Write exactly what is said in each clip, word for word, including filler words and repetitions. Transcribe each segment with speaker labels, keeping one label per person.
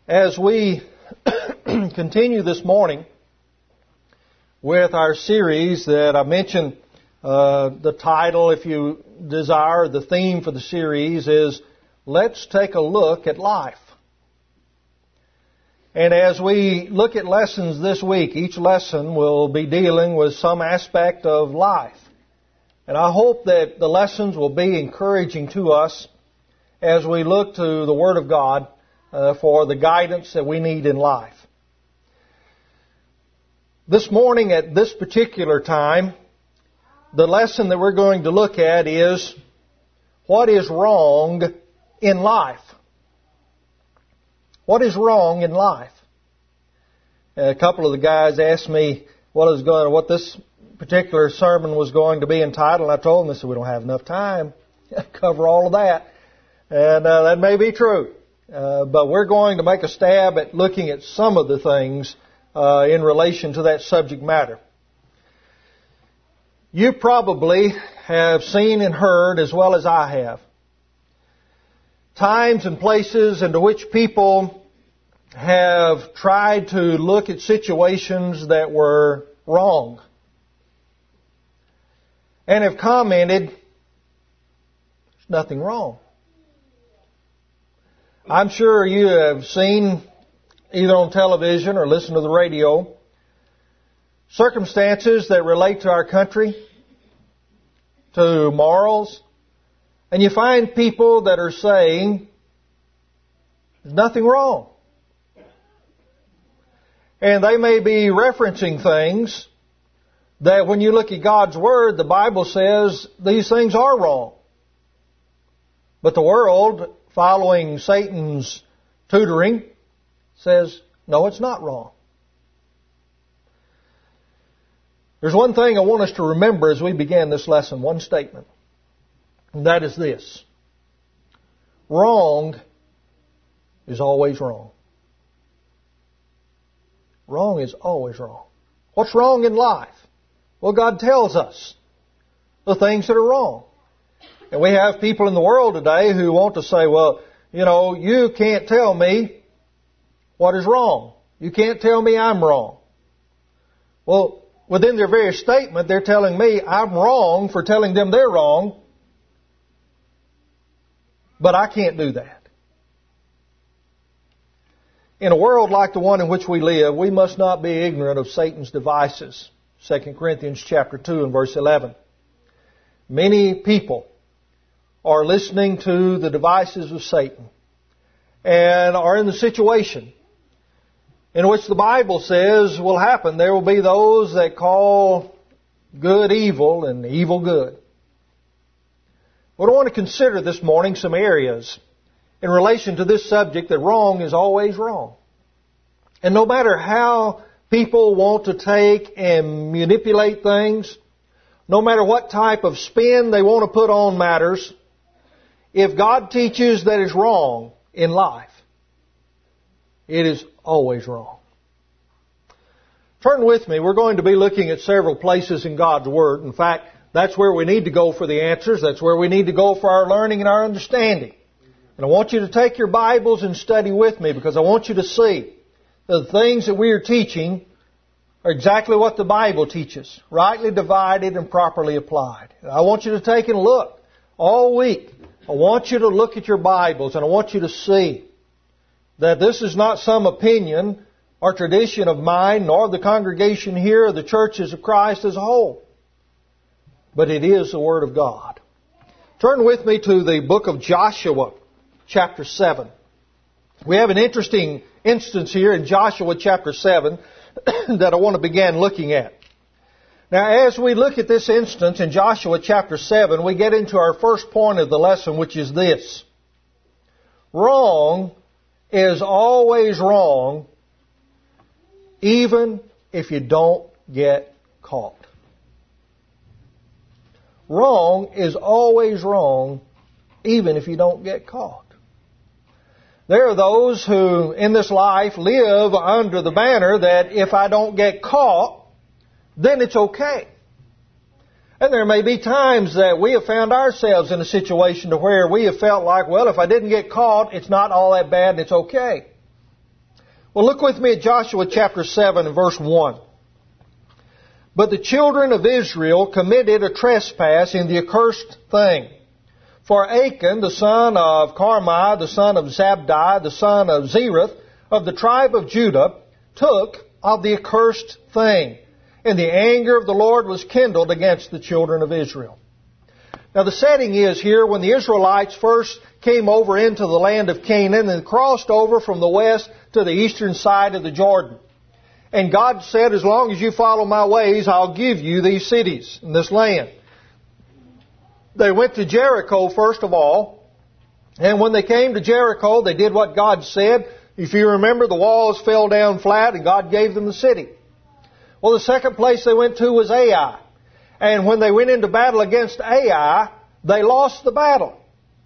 Speaker 1: As we continue this morning with our series that I mentioned, uh, the title, if you desire, the theme for the series is, Let's Take a Look at Life. And as we look at lessons this week, each lesson will be dealing with some aspect of life. And I hope that the lessons will be encouraging to us as we look to the Word of God uh, for the guidance that we need in life. This morning at this particular time, the lesson that we're going to look at is what is wrong in life. What is wrong in life? A couple of the guys asked me what is going, what this particular sermon was going to be entitled. I told them, I said, we don't have enough time to cover all of that. And uh, that may be true. Uh, but we're going to make a stab at looking at some of the things uh, in relation to that subject matter. You probably have seen and heard, as well as I have, times and places into which people have tried to look at situations that were wrong and have commented, there's nothing wrong. I'm sure you have seen, either on television or listened to the radio, circumstances that relate to our country, to morals, and you find people that are saying, there's nothing wrong. And they may be referencing things that when you look at God's Word, the Bible says these things are wrong. But the world, following Satan's tutoring, says, no, it's not wrong. There's one thing I want us to remember as we begin this lesson, one statement. And that is this. Wrong is always wrong. Wrong is always wrong. What's wrong in life? Well, God tells us the things that are wrong. And we have people in the world today who want to say, well, you know, you can't tell me what is wrong. You can't tell me I'm wrong. Well, within their very statement, they're telling me I'm wrong for telling them they're wrong. But I can't do that. In a world like the one in which we live, we must not be ignorant of Satan's devices. Second Corinthians chapter two and verse eleven. Many people are listening to the devices of Satan and are in the situation in which the Bible says will happen. There will be those that call good evil and evil good. But I want to consider this morning some areas in relation to this subject that wrong is always wrong. And no matter how people want to take and manipulate things, no matter what type of spin they want to put on matters, if God teaches that it's wrong in life, it is always wrong. Turn with me. We're going to be looking at several places in God's Word. In fact, that's where we need to go for the answers. That's where we need to go for our learning and our understanding. And I want you to take your Bibles and study with me, because I want you to see that the things that we are teaching are exactly what the Bible teaches, rightly divided and properly applied. And I want you to take and look all week. I want you to look at your Bibles, and I want you to see that this is not some opinion or tradition of mine, nor the congregation here or the churches of Christ as a whole, but it is the Word of God. Turn with me to the book of Joshua, chapter seven. We have an interesting instance here in Joshua chapter seven that I want to begin looking at. Now, as we look at this instance in Joshua chapter seven, we get into our first point of the lesson, which is this. Wrong is always wrong, even if you don't get caught. Wrong is always wrong, even if you don't get caught. There are those who in this life live under the banner that if I don't get caught, then it's okay. And there may be times that we have found ourselves in a situation to where we have felt like, well, if I didn't get caught, it's not all that bad and it's okay. Well, look with me at Joshua chapter seven and verse one. But the children of Israel committed a trespass in the accursed thing. For Achan, the son of Carmi, the son of Zabdi, the son of Zereth, of the tribe of Judah, took of the accursed thing. And the anger of the Lord was kindled against the children of Israel. Now the setting is here when the Israelites first came over into the land of Canaan and crossed over from the west to the eastern side of the Jordan. And God said, as long as you follow my ways, I'll give you these cities and this land. They went to Jericho first of all. And when they came to Jericho, they did what God said. If you remember, the walls fell down flat and God gave them the city. Well, the second place they went to was Ai. And when they went into battle against Ai, they lost the battle.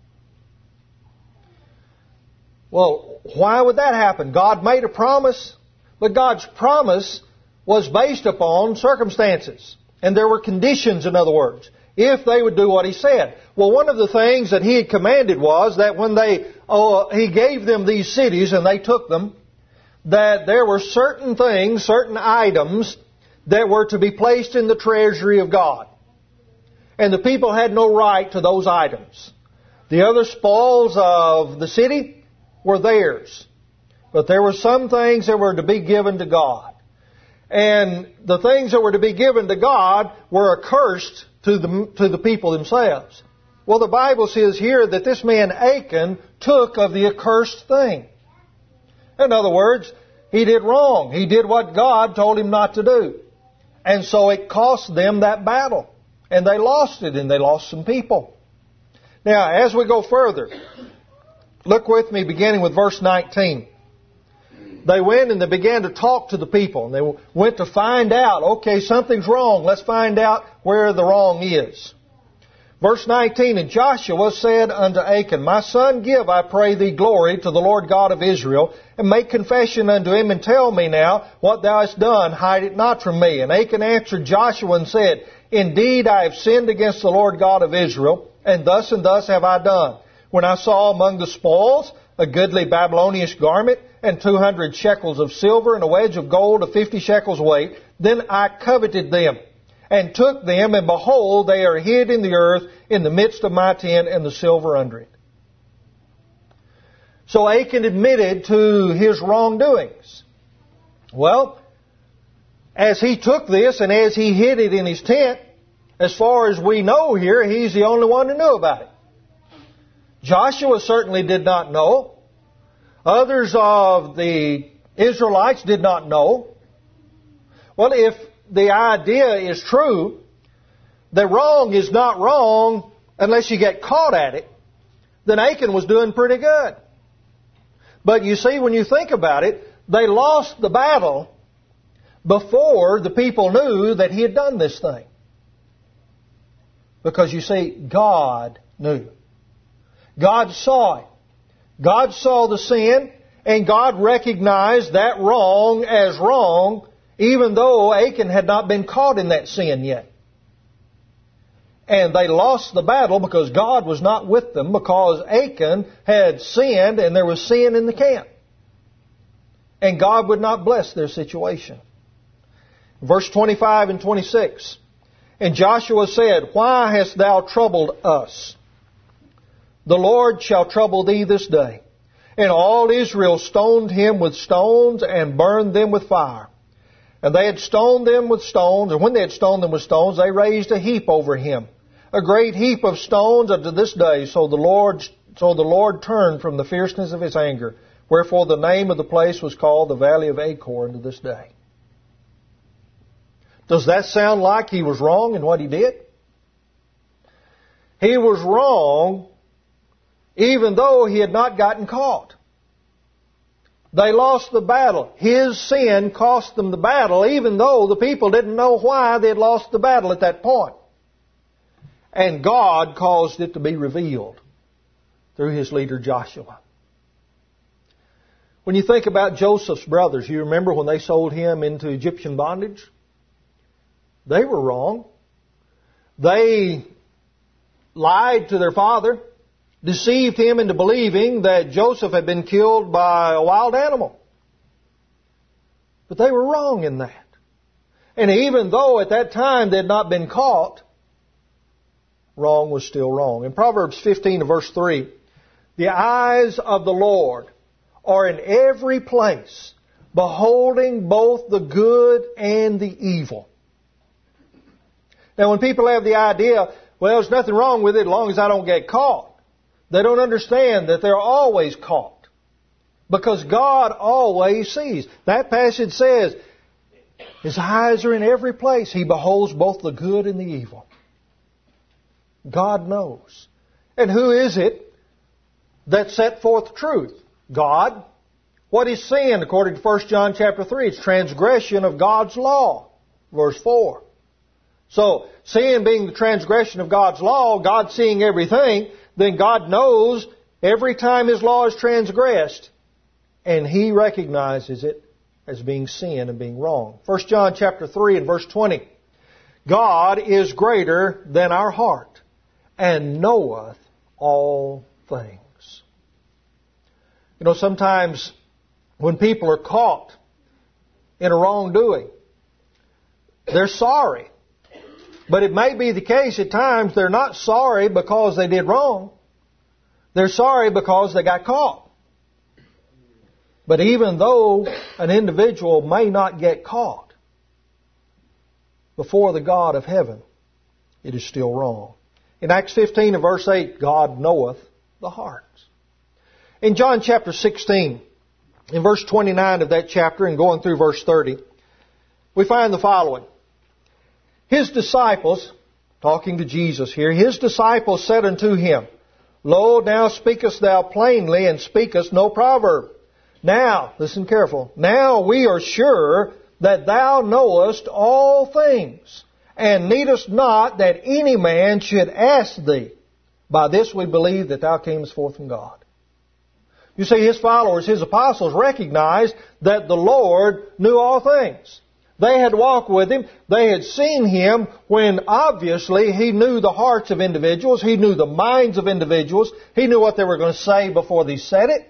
Speaker 1: Well, why would that happen? God made a promise, but God's promise was based upon circumstances. And there were conditions, in other words, if they would do what He said. Well, one of the things that He had commanded was that when they, oh, He gave them these cities and they took them, that there were certain things, certain items that were to be placed in the treasury of God. And the people had no right to those items. The other spoils of the city were theirs. But there were some things that were to be given to God. And the things that were to be given to God were accursed to the, to the people themselves. Well, the Bible says here that this man Achan took of the accursed thing. In other words, he did wrong. He did what God told him not to do. And so it cost them that battle. And they lost it, and they lost some people. Now, as we go further, look with me beginning with verse nineteen. They went and they began to talk to the people. And they went to find out, okay, something's wrong. Let's find out where the wrong is. Verse nineteen, and Joshua said unto Achan, My son, give, I pray thee, glory to the Lord God of Israel, and make confession unto him, and tell me now what thou hast done. Hide it not from me. And Achan answered Joshua and said, Indeed, I have sinned against the Lord God of Israel, and thus and thus have I done. When I saw among the spoils a goodly Babylonish garment, and two hundred shekels of silver, and a wedge of gold of fifty shekels weight, then I coveted them, and took them, and behold, they are hid in the earth in the midst of my tent, and the silver under it. So Achan admitted to his wrongdoings. Well, as he took this and as he hid it in his tent, as far as we know here, he's the only one who knew about it. Joshua certainly did not know. Others of the Israelites did not know. Well, if the idea is true, that wrong is not wrong unless you get caught at it, then Achan was doing pretty good. But you see, when you think about it, they lost the battle before the people knew that he had done this thing. Because you see, God knew. God saw it. God saw the sin, and God recognized that wrong as wrong, even though Achan had not been caught in that sin yet. And they lost the battle because God was not with them, because Achan had sinned and there was sin in the camp. And God would not bless their situation. Verse twenty-five and twenty-six. And Joshua said, Why hast thou troubled us? The Lord shall trouble thee this day. And all Israel stoned him with stones and burned them with fire. And they had stoned them with stones, and when they had stoned them with stones, they raised a heap over him, a great heap of stones unto this day. So the Lord, so the Lord turned from the fierceness of his anger. Wherefore the name of the place was called the Valley of Achor unto this day. Does that sound like he was wrong in what he did? He was wrong even though he had not gotten caught. They lost the battle. His sin cost them the battle, even though the people didn't know why they had lost the battle at that point. And God caused it to be revealed through his leader Joshua. When you think about Joseph's brothers, you remember when they sold him into Egyptian bondage? They were wrong. They lied to their father, deceived him into believing that Joseph had been killed by a wild animal. But they were wrong in that. And even though at that time they had not been caught, wrong was still wrong. In Proverbs fifteen, verse three, the eyes of the Lord are in every place, beholding both the good and the evil. Now when people have the idea, well, there's nothing wrong with it as long as I don't get caught, they don't understand that they're always caught. Because God always sees. That passage says, His eyes are in every place. He beholds both the good and the evil. God knows. And who is it that set forth truth? God. What is sin? According to First John chapter three, it's transgression of God's law. Verse four. So, sin being the transgression of God's law, God seeing everything, then God knows every time His law is transgressed, and He recognizes it as being sin and being wrong. First John chapter three and verse twenty. God is greater than our heart, and knoweth all things. You know, sometimes when people are caught in a wrongdoing, they're sorry. But it may be the case at times they're not sorry because they did wrong. They're sorry because they got caught. But even though an individual may not get caught, before the God of heaven, it is still wrong. In Acts fifteen and verse eight, God knoweth the hearts. In John chapter sixteen, in verse twenty-nine of that chapter and going through verse thirty, we find the following. His disciples, talking to Jesus here, His disciples said unto Him, Lo, now speakest thou plainly, and speakest no proverb. Now, listen careful, now we are sure that thou knowest all things, and needest not that any man should ask thee. By this we believe that thou camest forth from God. You see, His followers, His apostles, recognized that the Lord knew all things. They had walked with Him. They had seen Him when obviously He knew the hearts of individuals. He knew the minds of individuals. He knew what they were going to say before they said it.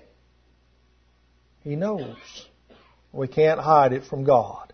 Speaker 1: He knows. We can't hide it from God.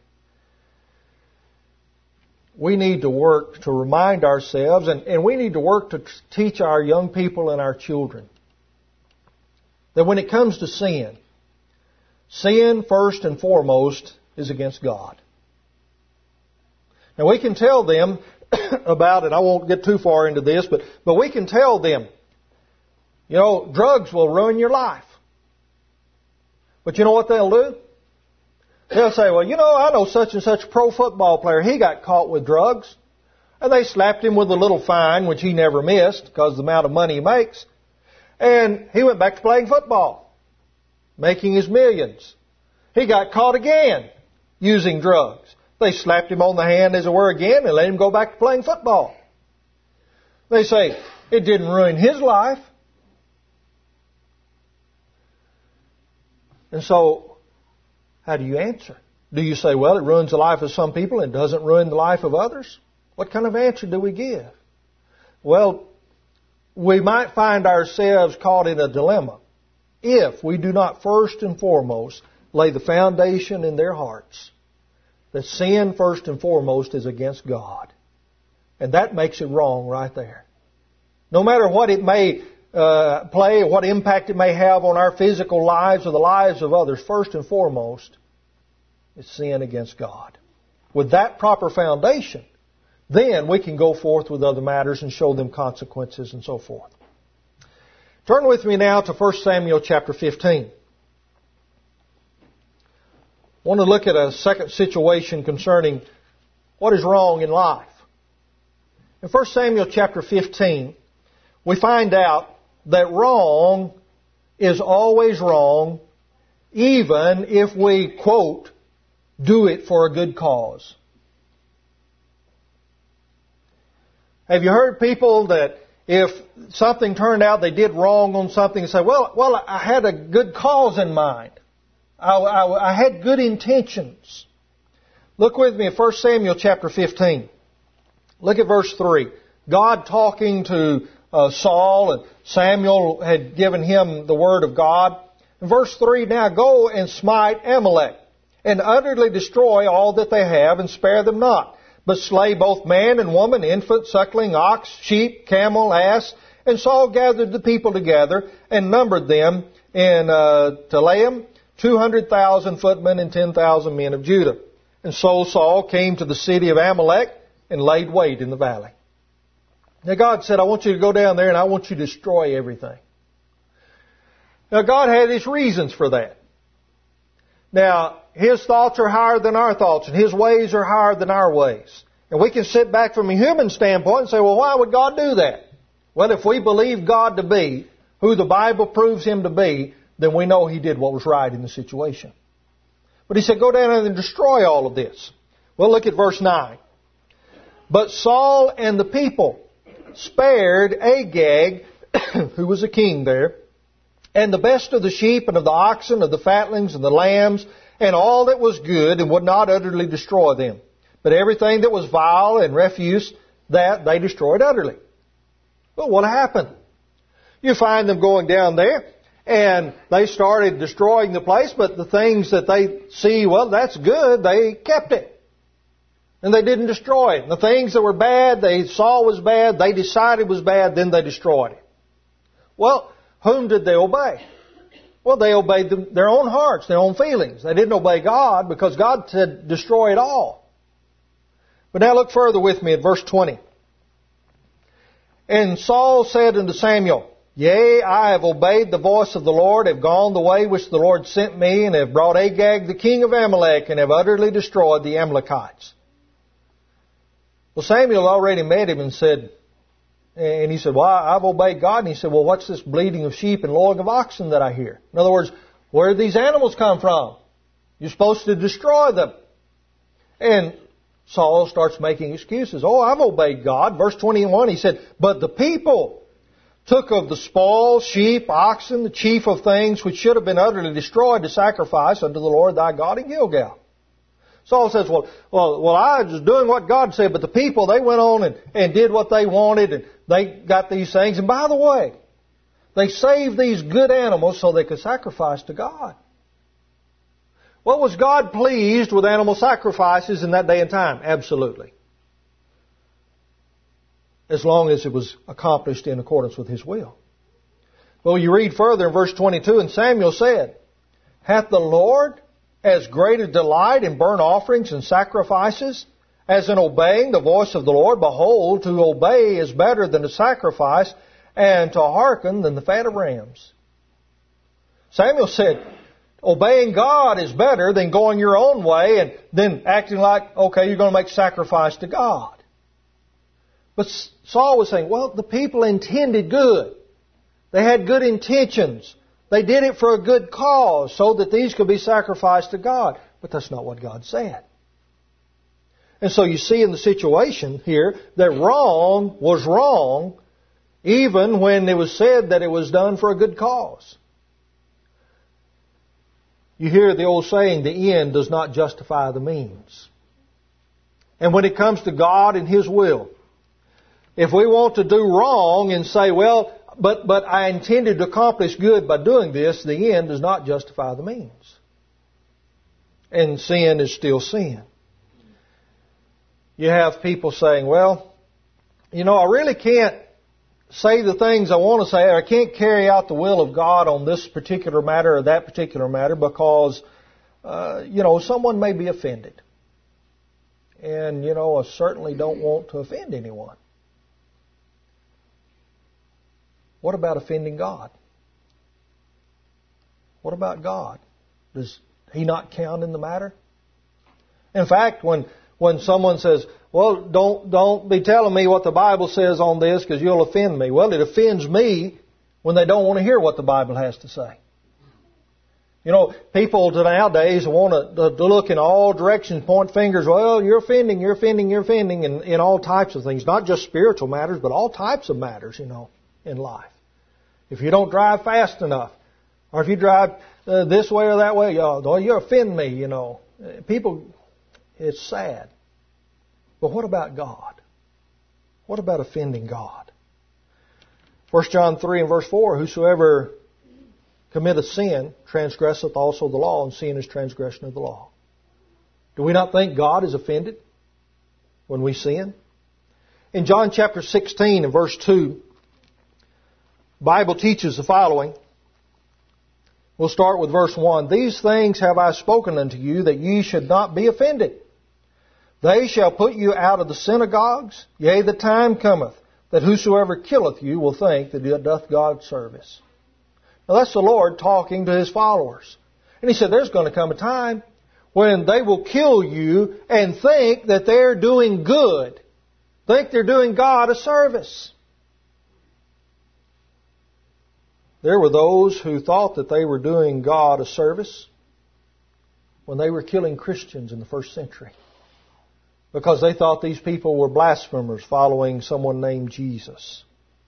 Speaker 1: We need to work to remind ourselves, and, and we need to work to teach our young people and our children that when it comes to sin, sin first and foremost is against God. Now we can tell them about it. I won't get too far into this, but, but we can tell them, you know, drugs will ruin your life. But you know what they'll do? They'll say, well, you know, I know such and such pro football player. He got caught with drugs. And they slapped him with a little fine, which he never missed because of the amount of money he makes. And he went back to playing football, making his millions. He got caught again using drugs. They slapped him on the hand, as it were, again and let him go back to playing football. They say, it didn't ruin his life. And so, how do you answer? Do you say, well, it ruins the life of some people and doesn't ruin the life of others? What kind of answer do we give? Well, we might find ourselves caught in a dilemma if we do not first and foremost lay the foundation in their hearts that sin first and foremost is against God. And that makes it wrong right there. No matter what it may uh, play or what impact it may have on our physical lives or the lives of others, first and foremost, it's sin against God. With that proper foundation, then we can go forth with other matters and show them consequences and so forth. Turn with me now to First Samuel chapter fifteen. I want to look at a second situation concerning what is wrong in life. In First Samuel chapter fifteen, we find out that wrong is always wrong, even if we, quote, do it for a good cause. Have you heard people that if something turned out they did wrong on something, say, well, well, I had a good cause in mind. I, I, I had good intentions. Look with me at First Samuel chapter fifteen. Look at verse three. God talking to uh, Saul, and Samuel had given him the word of God. In verse three, now go and smite Amalek, and utterly destroy all that they have, and spare them not, but slay both man and woman, infant, suckling, ox, sheep, camel, ass. And Saul gathered the people together and numbered them in uh, Telaim, two hundred thousand footmen and ten thousand men of Judah. And so Saul came to the city of Amalek and laid wait in the valley. Now God said, I want you to go down there and I want you to destroy everything. Now God had His reasons for that. Now, His thoughts are higher than our thoughts, and His ways are higher than our ways. And we can sit back from a human standpoint and say, well, why would God do that? Well, if we believe God to be who the Bible proves Him to be, then we know He did what was right in the situation. But He said, go down and destroy all of this. Well, look at verse nine. But Saul and the people spared Agag, who was a king there, and the best of the sheep and of the oxen, of the fatlings and the lambs, and all that was good, and would not utterly destroy them. But everything that was vile and refuse, that they destroyed utterly. Well, what happened? You find them going down there, and they started destroying the place, but the things that they see, well, that's good, they kept it. And they didn't destroy it. And the things that were bad, they saw was bad, they decided was bad, then they destroyed it. Well, whom did they obey? Well, they obeyed them, their own hearts, their own feelings. They didn't obey God because God said, destroy it all. But now look further with me at verse twenty. And Saul said unto Samuel, Yea, I have obeyed the voice of the Lord, have gone the way which the Lord sent me, and have brought Agag the king of Amalek, and have utterly destroyed the Amalekites. Well, Samuel already met him and said, and he said, well, I've obeyed God. And he said, well, what's this bleating of sheep and lowing of oxen that I hear? In other words, where did these animals come from? You're supposed to destroy them. And Saul starts making excuses. Oh, I've obeyed God. Verse twenty-one, he said, but the people took of the spoil, sheep, oxen, the chief of things which should have been utterly destroyed to sacrifice unto the Lord thy God in Gilgal. Saul says, well, well, well, I was doing what God said, but the people, they went on and, and did what they wanted, and they got these things. And by the way, they saved these good animals so they could sacrifice to God. Well, was God pleased with animal sacrifices in that day and time? Absolutely. As long as it was accomplished in accordance with His will. Well, you read further in verse twenty-two, and Samuel said, Hath the Lord as great a delight in burnt offerings and sacrifices as in obeying the voice of the Lord? Behold, to obey is better than to sacrifice, and to hearken than the fat of rams. Samuel said, obeying God is better than going your own way and then acting like, okay, you're going to make sacrifice to God. But Saul was saying, well, the people intended good. They had good intentions. They did it for a good cause so that these could be sacrificed to God. But that's not what God said. And so you see in the situation here that wrong was wrong even when it was said that it was done for a good cause. You hear the old saying, the end does not justify the means. And when it comes to God and His will, if we want to do wrong and say, well, but, but I intended to accomplish good by doing this, the end does not justify the means. And sin is still sin. You have people saying, well, you know, I really can't say the things I want to say, or I can't carry out the will of God on this particular matter or that particular matter because, uh, you know, someone may be offended. And, you know, I certainly don't want to offend anyone. What about offending God? What about God? Does He not count in the matter? In fact, when when someone says, well, don't don't be telling me what the Bible says on this because you'll offend me. Well, it offends me when they don't want to hear what the Bible has to say. You know, people nowadays want to, to look in all directions, point fingers. Well, you're offending, you're offending, you're offending in, in all types of things. Not just spiritual matters, but all types of matters, you know, in life. If you don't drive fast enough, or if you drive uh, this way or that way, oh, you offend me, you know. People, it's sad. But what about God? What about offending God? First John three and verse four, whosoever committeth sin transgresseth also the law, and sin is transgression of the law. Do we not think God is offended when we sin? In John chapter sixteen and verse two, the Bible teaches the following. We'll start with verse one. These things have I spoken unto you, that ye should not be offended. They shall put you out of the synagogues. Yea, the time cometh, that whosoever killeth you will think that it doth God service. Now that's the Lord talking to His followers. And He said there's going to come a time when they will kill you and think that they're doing good. Think they're doing God a service. There were those who thought that they were doing God a service when they were killing Christians in the first century, because they thought these people were blasphemers following someone named Jesus.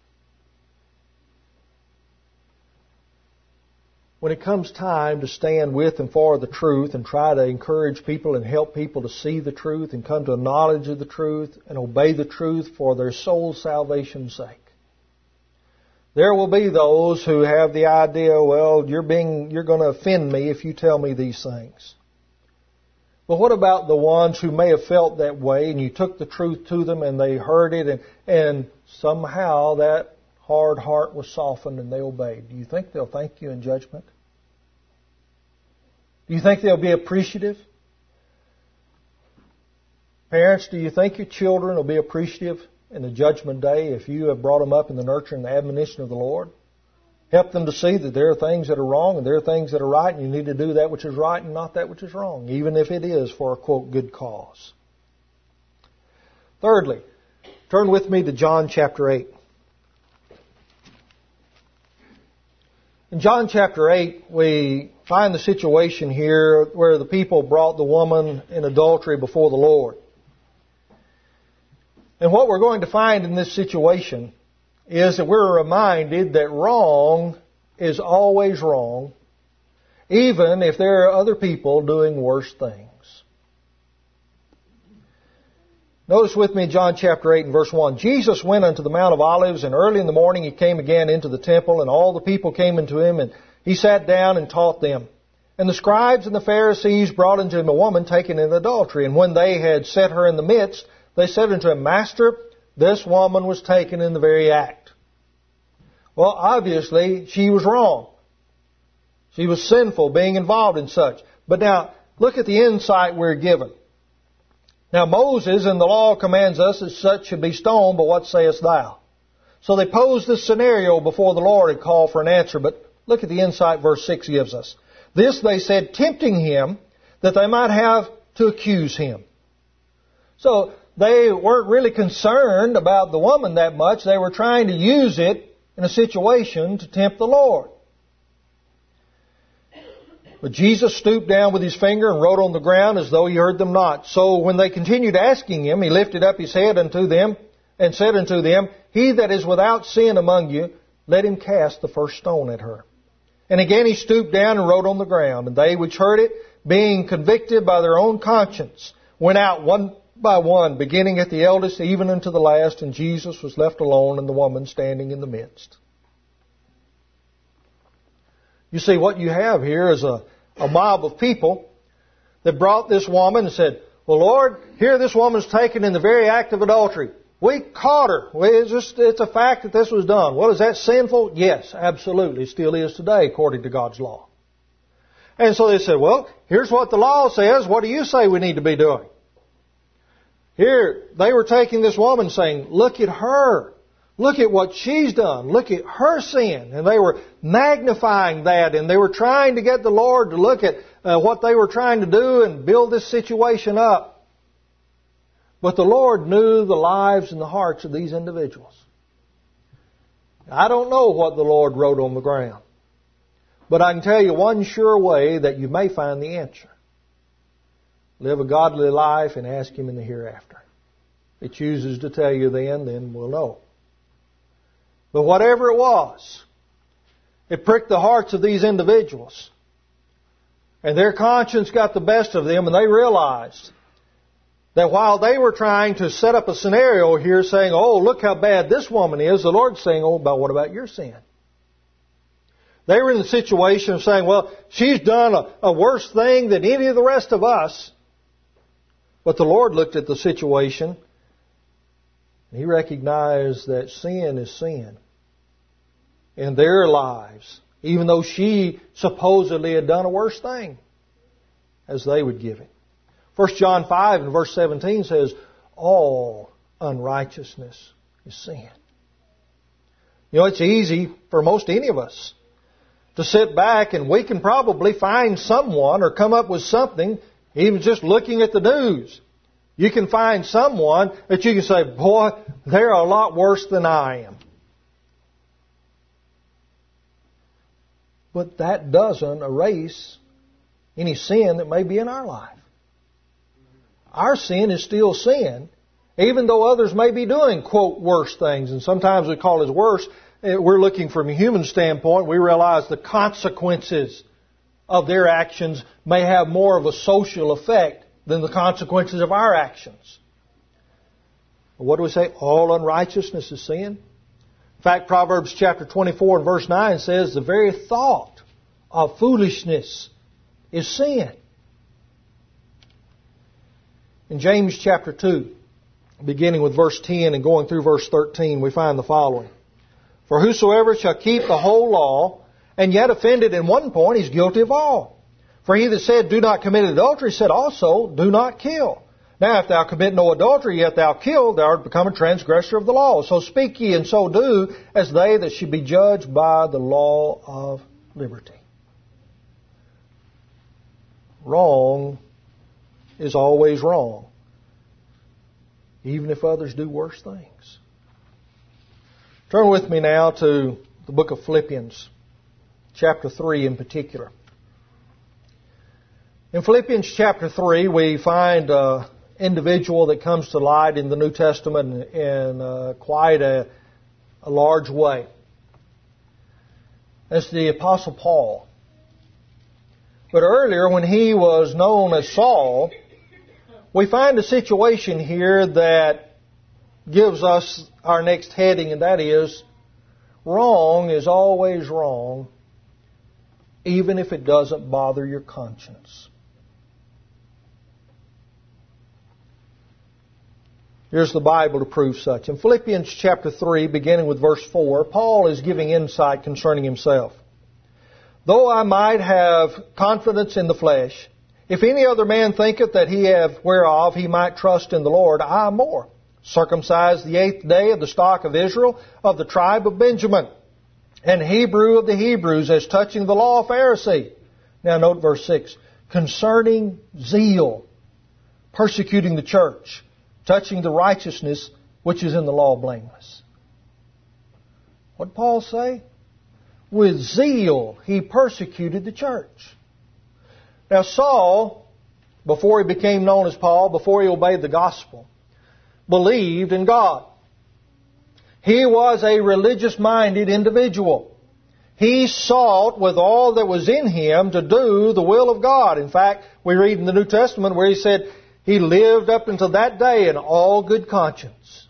Speaker 1: When it comes time to stand with and for the truth and try to encourage people and help people to see the truth and come to a knowledge of the truth and obey the truth for their soul's salvation's sake, there will be those who have the idea, well, you're being, you're going to offend me if you tell me these things. But what about the ones who may have felt that way and you took the truth to them and they heard it and, and somehow that hard heart was softened and they obeyed? Do you think they'll thank you in judgment? Do you think they'll be appreciative? Parents, do you think your children will be appreciative in the judgment day if you have brought them up in the nurture and the admonition of the Lord? Help them to see that there are things that are wrong and there are things that are right, and you need to do that which is right and not that which is wrong, even if it is for a, quote, good cause. Thirdly, turn with me to John chapter eight. In John chapter eight, we find the situation here where the people brought the woman in adultery before the Lord. And what we're going to find in this situation is that we're reminded that wrong is always wrong, even if there are other people doing worse things. Notice with me John chapter eight and verse one. Jesus went unto the Mount of Olives, and early in the morning He came again into the temple, and all the people came unto Him, and He sat down and taught them. And the scribes and the Pharisees brought unto Him a woman taken in adultery. And when they had set her in the midst, they said unto Him, Master, this woman was taken in the very act. Well, obviously, she was wrong. She was sinful, being involved in such. But now, look at the insight we're given. Now, Moses in the law commands us that such should be stoned, but what sayest thou? So they posed this scenario before the Lord and called for an answer. But look at the insight verse six gives us. This they said, tempting Him, that they might have to accuse Him. So they weren't really concerned about the woman that much. They were trying to use it in a situation to tempt the Lord. But Jesus stooped down with His finger and wrote on the ground as though He heard them not. So when they continued asking Him, He lifted up His head unto them and said unto them, He that is without sin among you, let him cast the first stone at her. And again He stooped down and wrote on the ground. And they which heard it, being convicted by their own conscience, went out one by one, beginning at the eldest, even unto the last, and Jesus was left alone, and the woman standing in the midst. You see, what you have here is a, a mob of people that brought this woman and said, well, Lord, here this woman's taken in the very act of adultery. We caught her. It's, just, it's a fact that this was done. Well, is that sinful? Yes, absolutely. It still is today, according to God's law. And so they said, well, here's what the law says. What do you say we need to be doing? Here, they were taking this woman saying, look at her. Look at what she's done. Look at her sin. And they were magnifying that, and they were trying to get the Lord to look at uh, what they were trying to do and build this situation up. But the Lord knew the lives and the hearts of these individuals. I don't know what the Lord wrote on the ground, but I can tell you one sure way that you may find the answer. Live a godly life and ask Him in the hereafter. If He chooses to tell you then, then we'll know. But whatever it was, it pricked the hearts of these individuals. And their conscience got the best of them, and they realized that while they were trying to set up a scenario here saying, oh, look how bad this woman is, the Lord's saying, oh, but what about your sin? They were in the situation of saying, well, she's done a, a worse thing than any of the rest of us. But the Lord looked at the situation, and He recognized that sin is sin in their lives, even though she supposedly had done a worse thing, as they would give it. First John five and verse seventeen says, all unrighteousness is sin. You know, it's easy for most any of us to sit back and we can probably find someone or come up with something, even just looking at the news. You can find someone that you can say, boy, they're a lot worse than I am. But that doesn't erase any sin that may be in our life. Our sin is still sin, even though others may be doing, quote, worse things. And sometimes we call it worse. We're looking from a human standpoint. We realize the consequences of their actions may have more of a social effect than the consequences of our actions. What do we say? All unrighteousness is sin. In fact, Proverbs chapter twenty-four and verse nine says the very thought of foolishness is sin. In James chapter two, beginning with verse ten and going through verse thirteen, we find the following. For whosoever shall keep the whole law, and yet offended in one point, is guilty of all. For he that said, do not commit adultery, said also, do not kill. Now if thou commit no adultery, yet thou kill, thou art become a transgressor of the law. So speak ye, and so do, as they that should be judged by the law of liberty. Wrong is always wrong, even if others do worse things. Turn with me now to the book of Philippians, chapter three in particular. In Philippians chapter three, we find an individual that comes to light in the New Testament in uh, quite a, a large way. That's the Apostle Paul. But earlier, when he was known as Saul, we find a situation here that gives us our next heading, and that is, wrong is always wrong, even if it doesn't bother your conscience. Here's the Bible to prove such. In Philippians chapter three, beginning with verse four, Paul is giving insight concerning himself. Though I might have confidence in the flesh, if any other man thinketh that he hath whereof he might trust in the Lord, I more. Circumcised the eighth day of the stock of Israel, of the tribe of Benjamin, and Hebrew of the Hebrews, as touching the law, Pharisee. Now note verse six. Concerning zeal, persecuting the church, touching the righteousness which is in the law, blameless. What did Paul say? With zeal he persecuted the church. Now Saul, before he became known as Paul, before he obeyed the gospel, believed in God. He was a religious-minded individual. He sought with all that was in him to do the will of God. In fact, we read in the New Testament where he said he lived up until that day in all good conscience.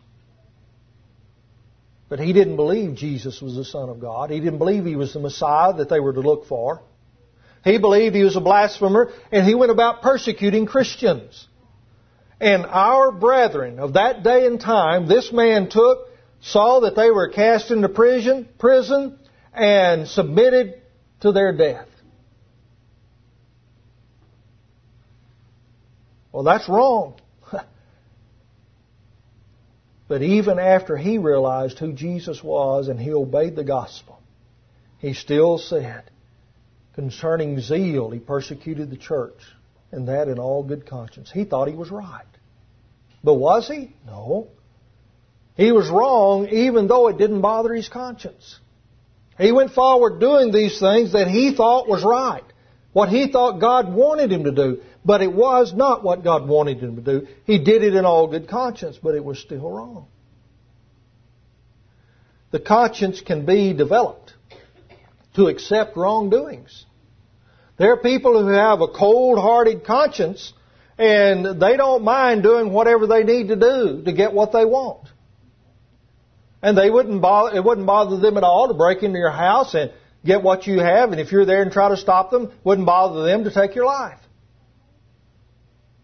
Speaker 1: But he didn't believe Jesus was the Son of God. He didn't believe He was the Messiah that they were to look for. He believed He was a blasphemer, and he went about persecuting Christians. And our brethren of that day and time, this man took, saw that they were cast into prison, prison, and submitted to their death. Well, that's wrong. But even after he realized who Jesus was and he obeyed the gospel, he still said, concerning zeal, he persecuted the church, and that in all good conscience. He thought he was right. But was he? No. He was wrong even though it didn't bother his conscience. He went forward doing these things that he thought was right, what he thought God wanted him to do. But it was not what God wanted him to do. He did it in all good conscience, but it was still wrong. The conscience can be developed to accept wrongdoings. There are people who have a cold-hearted conscience, and they don't mind doing whatever they need to do to get what they want. And they wouldn't bother, it wouldn't bother them at all to break into your house and get what you have. And if you're there and try to stop them, it wouldn't bother them to take your life.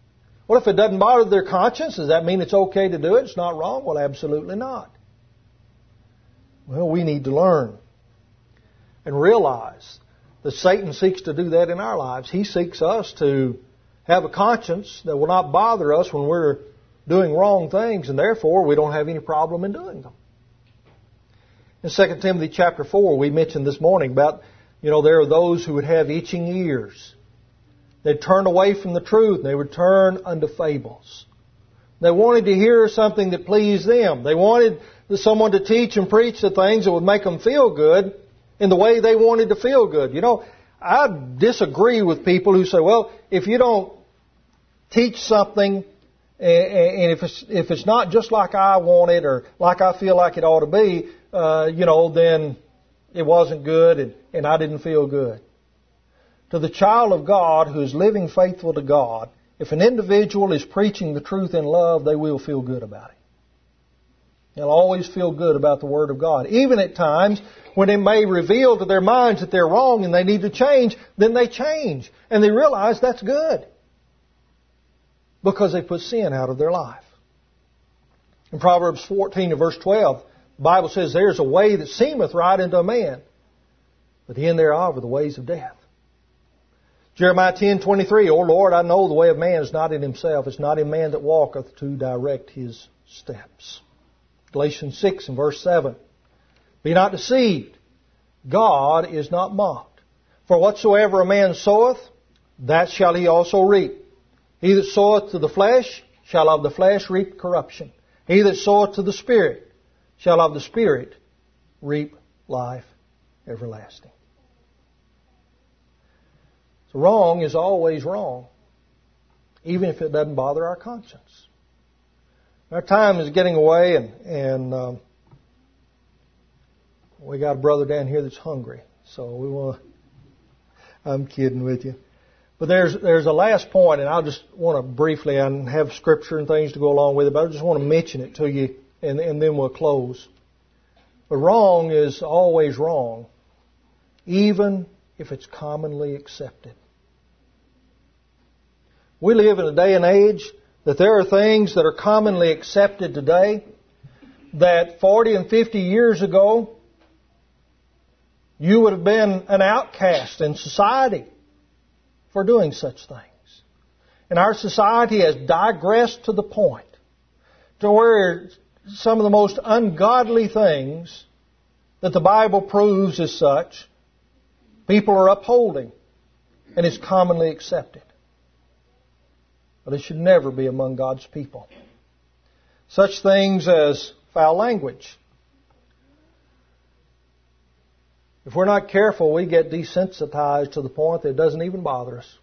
Speaker 1: Well, if it doesn't bother their conscience, does that mean it's okay to do it? It's not wrong? Well, absolutely not. Well, we need to learn and realize that Satan seeks to do that in our lives. He seeks us to have a conscience that will not bother us when we're doing wrong things, and therefore we don't have any problem in doing them. In Second Timothy chapter four, we mentioned this morning about, you know, there are those who would have itching ears. They'd turn away from the truth, and they would turn unto fables. They wanted to hear something that pleased them. They wanted someone to teach and preach the things that would make them feel good in the way they wanted to feel good. You know, I disagree with people who say, well, if you don't teach something, and if it's, if it's not just like I want it or like I feel like it ought to be, uh, you know, then it wasn't good and, and I didn't feel good. To the child of God who is living faithful to God, if an individual is preaching the truth in love, they will feel good about it. They'll always feel good about the Word of God. Even at times when it may reveal to their minds that they're wrong and they need to change, then they change. And they realize that's good. Because they put sin out of their life. In Proverbs fourteen and verse twelve, the Bible says, there's a way that seemeth right unto a man, but the end thereof are the ways of death. Jeremiah ten twenty-three, O Lord, I know the way of man is not in himself. It's not in man that walketh to direct his steps. Galatians six and verse seven, be not deceived. God is not mocked. For whatsoever a man soweth, that shall he also reap. He that soweth to the flesh shall of the flesh reap corruption. He that soweth to the Spirit shall of the Spirit reap life everlasting. So wrong is always wrong, even if it doesn't bother our conscience. Our time is getting away, and, and um, we got a brother down here that's hungry, so we want to, I'm kidding with you. But there's there's a last point, and I just want to briefly, and have scripture and things to go along with it, but I just want to mention it to you, and, and then we'll close. But wrong is always wrong, even if it's commonly accepted. We live in a day and age that there are things that are commonly accepted today that forty and fifty years ago you would have been an outcast in society for doing such things. And our society has digressed to the point to where some of the most ungodly things that the Bible proves as such, people are upholding, and is commonly accepted. But it should never be among God's people. Such things as foul language. If we're not careful, we get desensitized to the point that it doesn't even bother us.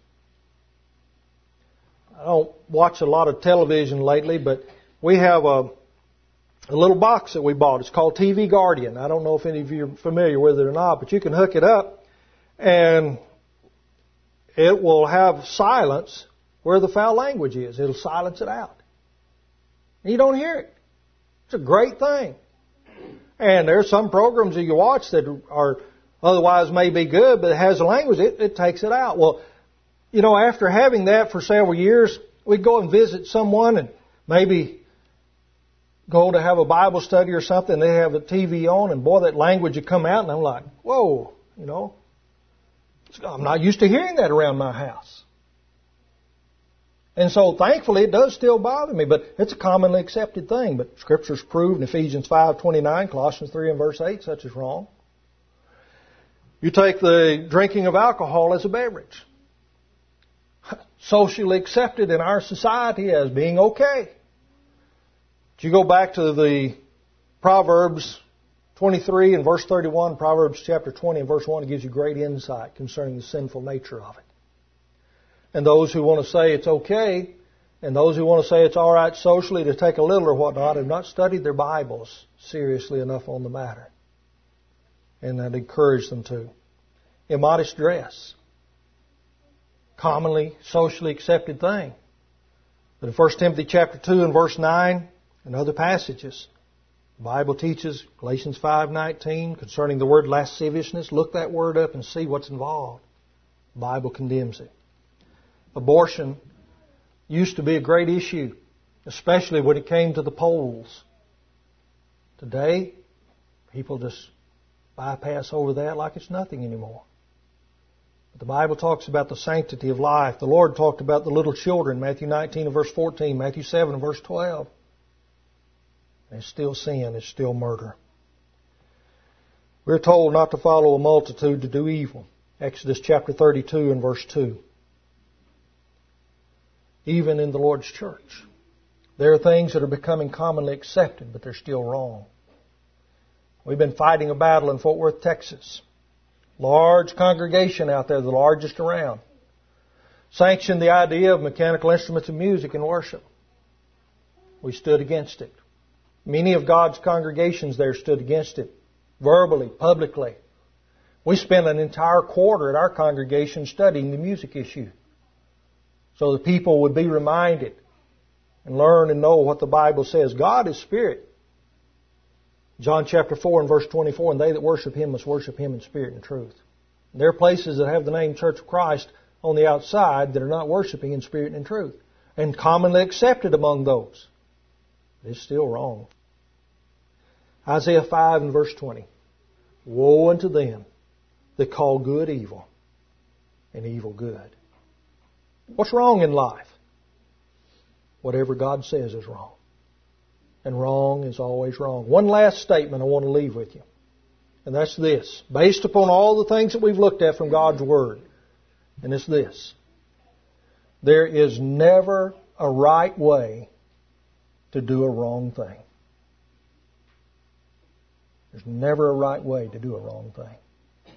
Speaker 1: I don't watch a lot of television lately, but we have a, a little box that we bought. It's called T V Guardian. I don't know if any of you are familiar with it or not, but you can hook it up and it will have silence where the foul language is. It'll silence it out. You don't hear it. It's a great thing. And there's some programs that you watch that are otherwise may be good, but it has a language, it, it takes it out. Well, you know, after having that for several years, we'd go and visit someone and maybe go to have a Bible study or something. They have a T V on, and boy, that language would come out, and I'm like, whoa, you know, I'm not used to hearing that around my house. And so, thankfully, it does still bother me, but it's a commonly accepted thing. But Scripture's proved in Ephesians five twenty-nine, Colossians three and verse eight, such is wrong. You take the drinking of alcohol as a beverage. Socially accepted in our society as being okay. If you go back to the Proverbs twenty-three and verse thirty-one, Proverbs chapter twenty and verse one, it gives you great insight concerning the sinful nature of it. And those who want to say it's okay, and those who want to say it's all right socially to take a little or whatnot, have not studied their Bibles seriously enough on the matter. And I'd encourage them to. Immodest dress. Commonly, socially accepted thing. But in First Timothy chapter two and verse nine and other passages, the Bible teaches, Galatians five nineteen, concerning the word lasciviousness. Look that word up and see what's involved. The Bible condemns it. Abortion Used to be a great issue, especially when it came to the polls. Today, people just bypass over that like it's nothing anymore. But the Bible talks about the sanctity of life. The Lord talked about the little children, Matthew nineteen and verse fourteen, Matthew seven and verse twelve. And it's still sin, it's still murder. We're told not to follow a multitude to do evil. Exodus chapter thirty-two and verse two. Even in the Lord's church, there are things that are becoming commonly accepted, but they're still wrong. We've been fighting a battle in Fort Worth, Texas. Large congregation out there, the largest around. Sanctioned the idea of mechanical instruments of music in worship. We stood against it. Many of God's congregations there stood against it, verbally, publicly. We spent an entire quarter at our congregation studying the music issue, so the people would be reminded and learn and know what the Bible says. God is Spirit. John chapter four and verse twenty-four, and they that worship Him must worship Him in spirit and truth. And there are places that have the name Church of Christ on the outside that are not worshiping in spirit and in truth, and commonly accepted among those. It's still wrong. Isaiah five and verse twenty. Woe unto them that call good evil and evil good. What's wrong in life? Whatever God says is wrong. And wrong is always wrong. One last statement I want to leave with you. And that's this. Based upon all the things that we've looked at from God's Word. And it's this. There is never a right way to do a wrong thing. There's never a right way to do a wrong thing.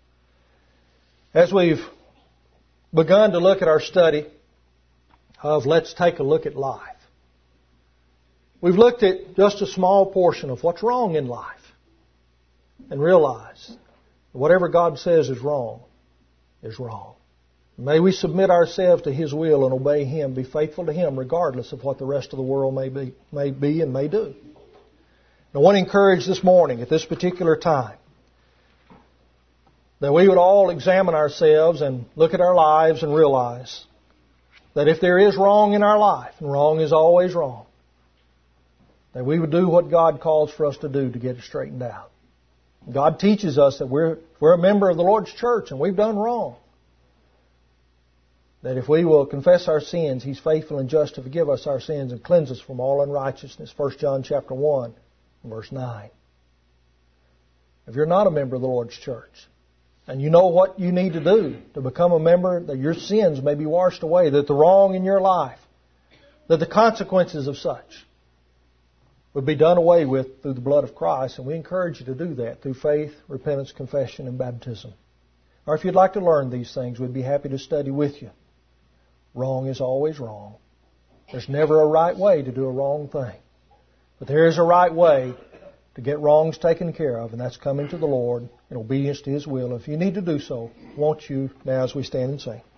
Speaker 1: As we've begun to look at our study of Let's Take a Look at Life, we've looked at just a small portion of what's wrong in life and realized that whatever God says is wrong is wrong. May we submit ourselves to His will and obey Him, be faithful to Him regardless of what the rest of the world may be, may be and may do. I want to encourage this morning, at this particular time, that we would all examine ourselves and look at our lives and realize that if there is wrong in our life, and wrong is always wrong, that we would do what God calls for us to do to get it straightened out. God teaches us that we're, we're a member of the Lord's church and we've done wrong. That if we will confess our sins, He's faithful and just to forgive us our sins and cleanse us from all unrighteousness. First John chapter one, verse nine. If you're not a member of the Lord's church, and you know what you need to do to become a member, that your sins may be washed away, that the wrong in your life, that the consequences of such would be done away with through the blood of Christ, and we encourage you to do that through faith, repentance, confession, and baptism. Or if you'd like to learn these things, we'd be happy to study with you. Wrong is always wrong. There's never a right way to do a wrong thing. But there is a right way to get wrongs taken care of, and that's coming to the Lord in obedience to His will. If you need to do so, won't you now as we stand and sing?